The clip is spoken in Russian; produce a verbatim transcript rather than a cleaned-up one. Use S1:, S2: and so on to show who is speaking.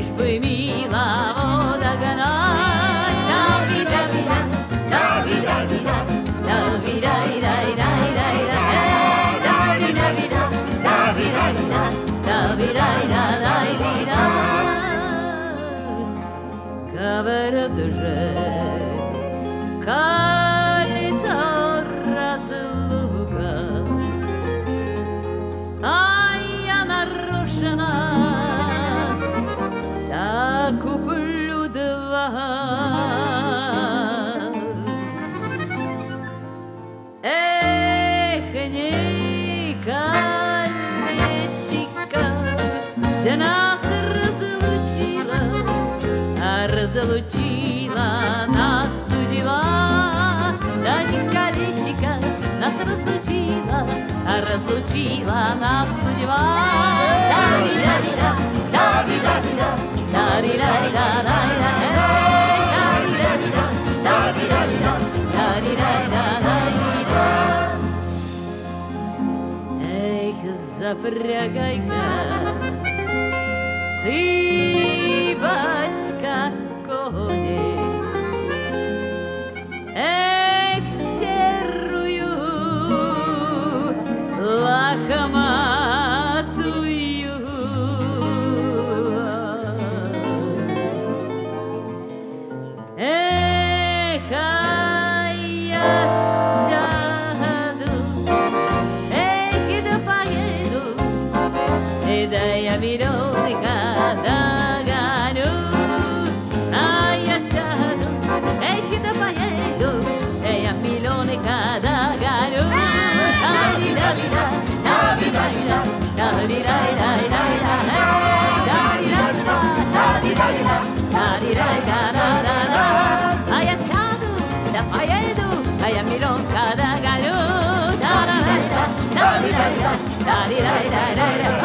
S1: лишь бы милого догнать. Да-ви-да-ви-да, да-ви-да-ви-да, да-ви-да-и-да-и-да-и-да-и-да. Эй, да-ви-да-ви-да, да-ви-да-ви-да, да-ви-да-и-да-да-и-да. Говорят уже, кажется, разлука, а я нарочно так куплю два. Эх, не колечко, да нас разлучила, а разлучила нас судьба. Да не колечко нас разлучила, а разлучила нас судьба. Да-ви-да-ви-да, да-ви-да-ви-да, да-ви-да-ви-да-да-да. Да-ви-да-ви-да, да-ви-да-ви-да, да-ви-да-ви-да-да-да. Эх, запрягай-ка ты, батька, коней, эх, серую лохматую. Эх, а я сяду, эх, и да поеду, и да я миллионника догоню. А я сяду, эх, и да поеду, и я миллионника догоню. Да-ви-да-ви-да, да-ви-да-ви-да, да-ви-да-ви-да-да-да. Да-ви-да-ви-да, да-ви-да-ви-да, да-ви-да-ви-да-да-да. А я сяду, да поеду, а я миллионка догоню. Да-да-да-да, да-ви-да-ви-да, да-ви-да-ви-да-да.